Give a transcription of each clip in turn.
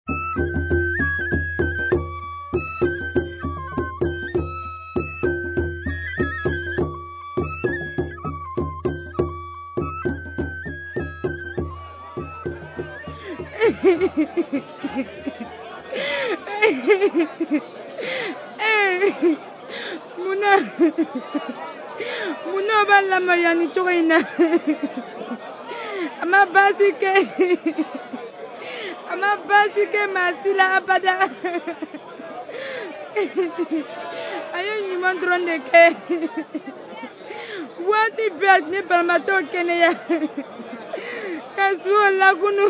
Muna ba la Mariani Chorina? Ama basike masila abada. Ayo nyuman drone ke. Wati bad ni balmato Kenya. Kasu lagunu.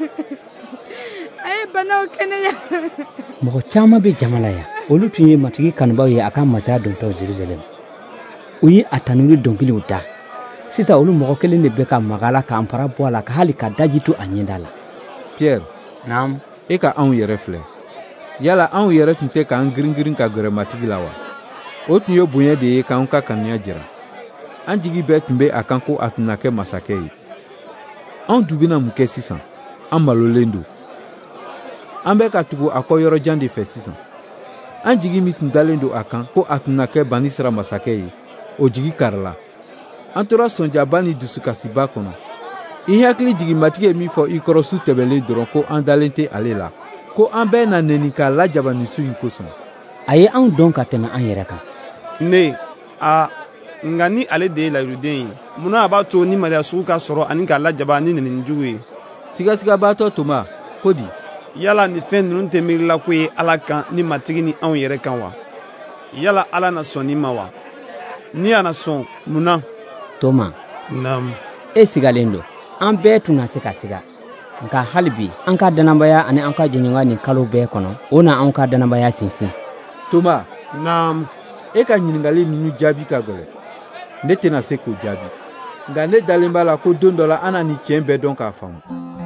Ayo banao Kenya. Mo chama be jamalaya. Olu tunye matigi kanbaw ye aka masaya donto Jerusalem. Uyi atanuli donkili uta. Sisa olu mɔgɔ kelen de bɛ ka magala ka ampara bɔ a la ka hali ka daji to a ɲɛda la. Pierre, naam, e ka anw yɛrɛ filɛ. Yala anw yɛrɛ tun tɛ k'an girin ka gɛrɛ matigi la wa? O tun ye bonya de ye k'anw ka kanuya jira. An jigi bɛɛ tun bɛ a kan ko a tun na kɛ masakɛ ye. Anw dun bɛna mun kɛ sisan? An malolen don. An bɛ ka tugu a kɔ yɔrɔ jan de fɛ sisan. An jigi min tun dalen don a kan ko a tun na kɛ bani sira masakɛ ye, o jigi karila. An tora sɔnjaba ni dusukasiba kɔnɔ. I hakili jigimatigi ye min fɔ i kɔrɔ su tɛbɛlen dɔrɔn ko an dalen tɛ ale la. Ko an bɛɛ na nɛni k'a lajaba nin su in kosɔn. A ye anw dɔn ka tɛmɛ an yɛrɛ kan. Ne, nka ni ale de ye layiruden ye, munna a b'a to ni maloya sugu ka sɔrɔ ani k'a lajaba ni nɛnini jugu ye? Sigasigabaatɔ Toma, ko di? Yala ni fɛn ninnu tɛ miirila ko ye Ala kan ni matigi ni anw yɛrɛ kan wa? Yala Ala na sɔn nin ma wa? Ni a na sɔn, munna? Toma, naam, e sigalen don. An bɛɛ tun na se ka siga. Nka hali bi an ka danabaya ani an ka jɛɲɔgɔnya nin kalo bɛɛ kɔnɔ, o na an ka danabaya sinsin. Toma, naam, e ka ɲininkali ninnu jaabi ka gɛlɛn. Ne tɛna se k'o jaabi. Nka ne dalen b'a la ko don dɔ la an na nin tiɲɛ bɛɛ dɔn k'a faamu.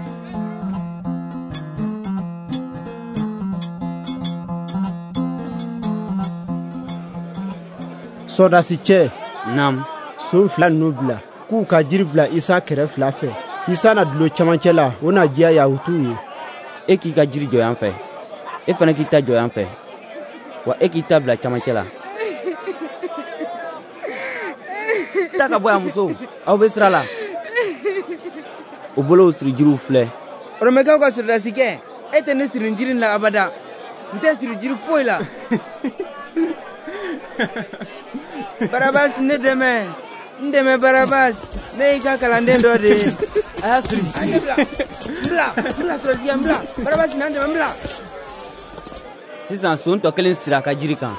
Sɔrdasi cɛ, naam, so fila ninnu bila k'u ka jiri bila Isa kɛrɛ fila fɛ. Isa na dulo camancɛ la, o na diya Yahudiw ye. E k'i ka jiri jɔ yan fɛ, e fana k'i ta jɔ yan fɛ, wa e k'i ta bila camancɛ la. Ta ka bɔ yan muso, aw bɛ sira la. O bolow siri jiriw filɛ. Oromɛkaw ka sɔrdasi kɛ, e tɛ ne siri jiri la abada. N tɛ siri jiri foyi la. Barabas ne dɛmɛ. N dɛmɛ Barabas. Ne y'i ka kalanden dɔ de ye. A y'a siri. N bila sɔrɔsi kɛ, n bila. Barabas na n dɛmɛ, n bila. Sisan son tɔ kelen siri a ka jiri kan.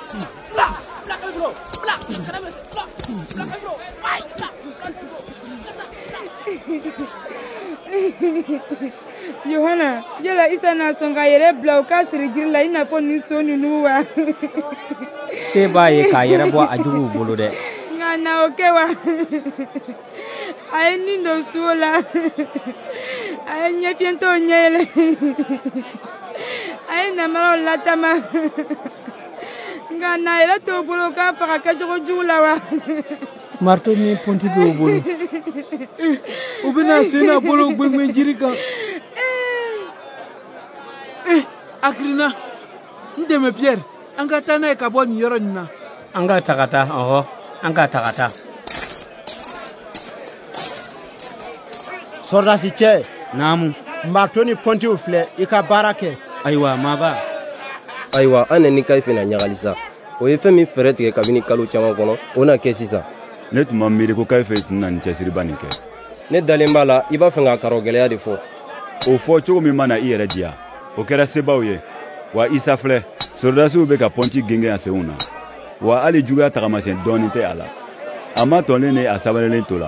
Yohana, yala Isa na sɔn ka yɛrɛ bila u ka siri jiri la i n'a fɔ nin so ninnu wa? Se b'a ye k'a yɛrɛ bɔ a juguw bolo dɛ. Nka na o kɛ wa? A ye nin don so la. A ye ɲɛfiyɛntɔw ɲɛ yɛlɛ. A ye namaraw latama. Nka na yɛrɛ t'o bolo k'a faga kɛcogo jugu la wa? Marto ni pɔnti bɛ o bolo. U bɛna sen n'a bolo gbɛngbɛn jiri kan. Akirina, n dɛmɛ Pierre, an ka taa n'a ye ka bɔ nin yɔrɔ nin na. An ka ta ka taa, ɔhɔ, an ka ta ka taa. Sɔrdasi cɛ, Naamu, Marto ni pɔntiw filɛ, i ka baara kɛ. ayiwa maaba. Ayiwa, an nɛni Kayife na ɲagali sa. O ye fɛn min fɛrɛ tigɛ kabini kalo caman kɔnɔ, o na kɛ sisan. Ne tun ma miiri ko Kayife tun na nin cɛsiriba nin kɛ. Ne dalen b'a la, i b'a fɛ k'a karɔ gɛlɛya de fɔ. O fɔ cogo min mana i yɛrɛ diya, o kɛra sebaw ye. Wa Isa filɛ, sɔrdasiw bɛ ka pɔnti gengɛn a senw na. Wa hali juguya tagamasɛn dɔɔnin tɛ a la. A ma tɔnlen ni a sabalelen to la.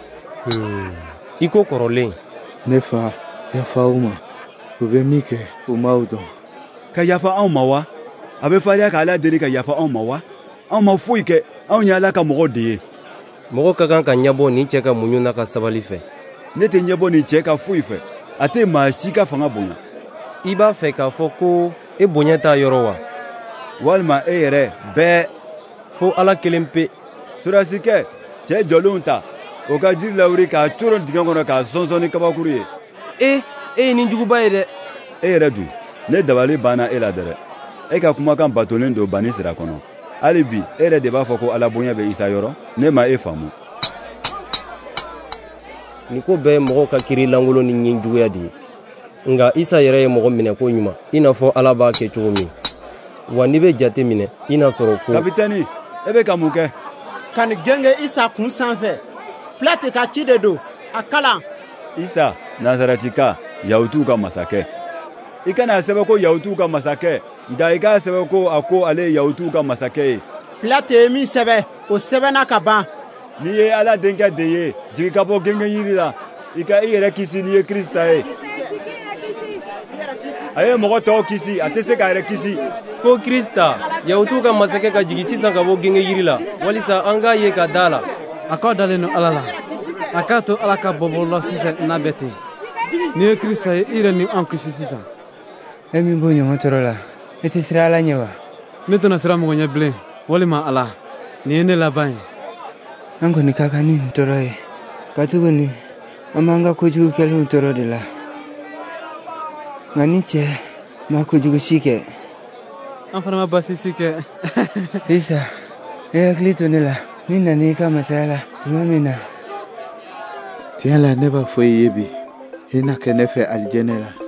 I ko kɔrɔlen. Ne fa, yafa u ma. U bɛ min kɛ, u m'aw dɔn. Ka yafa anw ma wa? A bɛ fariya k'Ala deli ka yafa anw ma wa? Anw ma foyi kɛ, anw ye Ala ka mɔgɔw de ye. Mɔgɔ ka kan ka ɲɛbɔ nin cɛ ka muɲu n'a ka sabali fɛ. Ne tɛ ɲɛbɔ nin cɛ ka foyi fɛ. A tɛ maa si ka fanga bonya. I b'a fɛ k'a fɔ ko e bonya t'a yɔrɔ wa? Walima e yɛrɛ bɛɛ. Fo Ala kelen pe. Sɔrɔdasikɛ, cɛ jɔlenw ta. O ka jiri lawuri k'a coron dingɛ kɔnɔ k'a sɔnsɔn ni kabakuru ye. E ye nin juguba ye dɛ. E yɛrɛ dun, ne dabali banna e la dɛrɛ e ka kumakan batolen don banni sira kɔnɔ hali bi e yɛrɛ de b'a fɔ ko ala bonya bɛ isa yɔrɔ ne ma e faamu nin ko bɛɛ ye mɔgɔw ka kiri langolo ni ɲin juguya de ye nga isa yɛrɛ ye mɔgɔ minɛ ko ɲuman i n'a fɔ ala b'a kɛ cogo min wa n'i bɛ jate minɛ i n'a sɔrɔ ko kapitɛni e bɛ ka mun kɛ ka nin genge isa kun sanfɛ pilate ka ci de don a kalan isa nazarɛtika yahudiw ka masakɛ i kana sɛbɛn ko yahudiw ka masakɛ nka i k'a sɛbɛn ko a ko ale ye yahudiw ka masakɛ ye pilate ye min sɛbɛn o sɛbɛnna ka ban n'i ye ala denkɛ de ye jigi ka bɔ genge yiri la i ka i yɛrɛ kisi n'i ye kirista ye a ye mɔgɔ tɔw kisi a tɛ se k'a yɛrɛ kisi ko kirista yahudiw ka masakɛ ka jigi sisan ka bɔ genge yiri la walisa an k'a ye ka da la a k'aw dalen no ala la a k'a to ala ka bɔbɔlɔ sisan n'a bɛ ten n'i ye kirista ye i yɛrɛ ni an kisi sisan e min b'o ɲɔgɔn tɔɔrɔ la i tɛ sira ala ɲɛ wa ne tɛna sira mɔgɔ ɲɛ bilen walima ala nin ye ne laban ye an kɔni ka kan ni nin tɔɔrɔ ye katuguni an b'an ka kojugu kɛlenw tɔɔrɔ de la nka ni cɛ ma kojugu si kɛ an fana ma basisi kɛ isa e hakili to ne la ni nana i ka masaya la tuma min na tiɲɛ la ne b'a fɔ i ye bi i na kɛ ne fɛ alijɛnɛ la